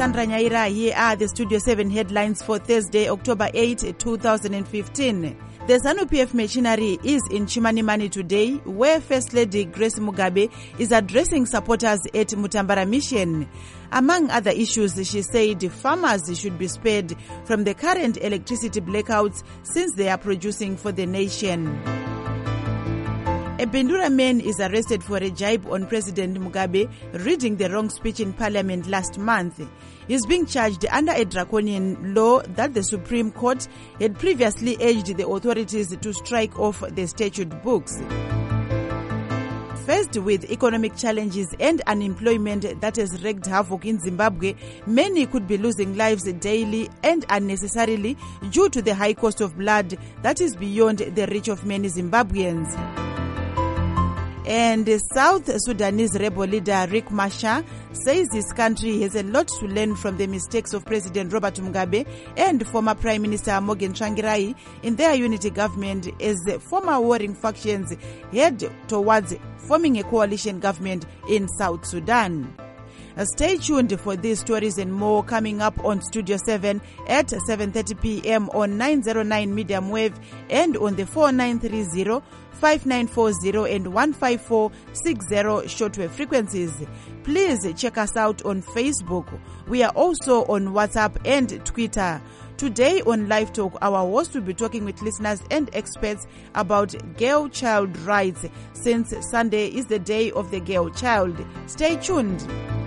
Sandra Nyaira. Here are the Studio 7 headlines for Thursday, October 8, 2015. The ZANU-PF machinery is in Chimanimani today, where First Lady Grace Mugabe is addressing supporters at Mutambara Mission. Among other issues, she said farmers should be spared from the current electricity blackouts since they are producing for the nation. A Bendura man is arrested for a jibe on President Mugabe reading the wrong speech in Parliament last month. He's being charged under a draconian law that the Supreme Court had previously urged the authorities to strike off the statute books. Faced with economic challenges and unemployment that has wreaked havoc in Zimbabwe, many could be losing lives daily and unnecessarily due to the high cost of blood that is beyond the reach of many Zimbabweans. And South Sudanese rebel leader Riek Machar says his country has a lot to learn from the mistakes of President Robert Mugabe and former Prime Minister Morgan Tsvangirai in their unity government as former warring factions head towards forming a coalition government in South Sudan. Stay tuned for these stories and more coming up on Studio 7 at 7:30 p.m. on 909 medium wave and on the 4930, 5940 and 15460 shortwave frequencies. Please check us out on Facebook. We are also on WhatsApp and Twitter. Today on Live Talk, our host will be talking with listeners and experts about girl-child rights, since Sunday is the Day of the Girl Child. Stay tuned.